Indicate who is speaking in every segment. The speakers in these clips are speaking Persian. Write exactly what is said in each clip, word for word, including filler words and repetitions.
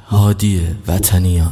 Speaker 1: هادی وطنیان.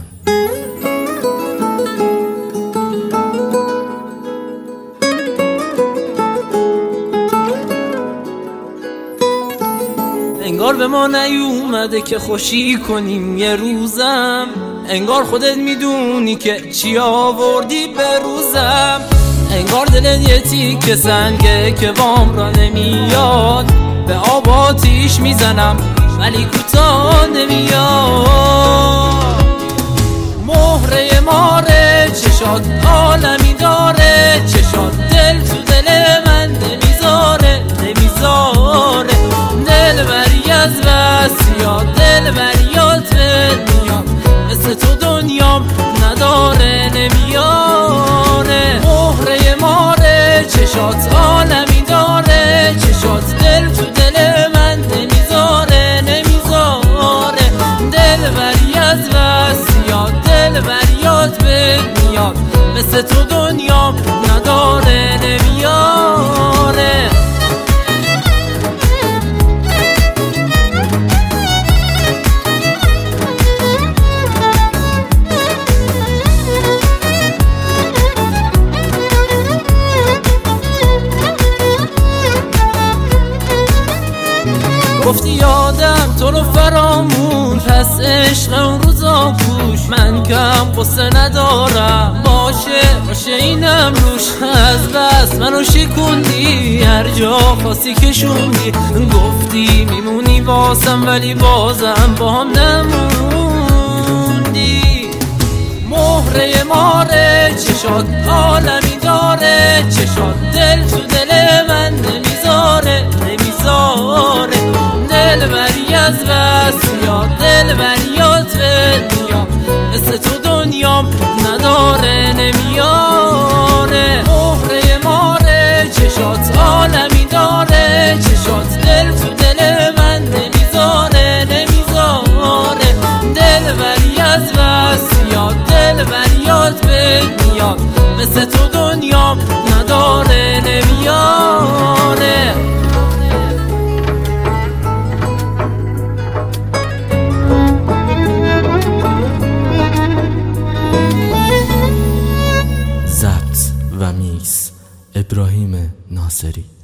Speaker 2: انگار به ما نیومده که خوشی کنیم یه روزم، انگار خودت میدونی که چی آوردی به روزم، انگار دلت یه تیکه سنگه که وام را نمیاد، به آب آتیش میزنم ولی کوتاه نمیاد. مهره ماره چشات عالمی داره، چشات دل تو دل من نمیذاره نمیذاره، دل بری از وسیات دل بریات میاد، مثل تو دنیام نداره نمیاره. مهره ماره چشات عالمی داره، چشات دل تو دل من نمیذاره نمیذاره، دل بری از وسیات دل بریات میاد، مثل تو دنیام نداره نمیاره. گفتی یادم تو رو فرامون، پس عشق اون روزا کوش، من کم قصه ندارم باشه باشه اینم روش، از بس منو شکوندی هر جا خواستی کشوندی، گفتی میمونی واسم ولی بازم با هم نموندی. مهره ماره چشات عالمی داره، چشات دل تو دل من نمیذاره نمیذاره، دل بری از وسیات دل بریات میاد، مثل تو دنیام نداره نمیاره. مهره ماره چشات عالمی داره، چشات دل تو دل من نمیذاره نمیذاره، دل بری از وسیات دل بریات میاد، مثل تو دنیام نداره نمیاره.
Speaker 1: ضبط و میکس ابراهیم ناصری.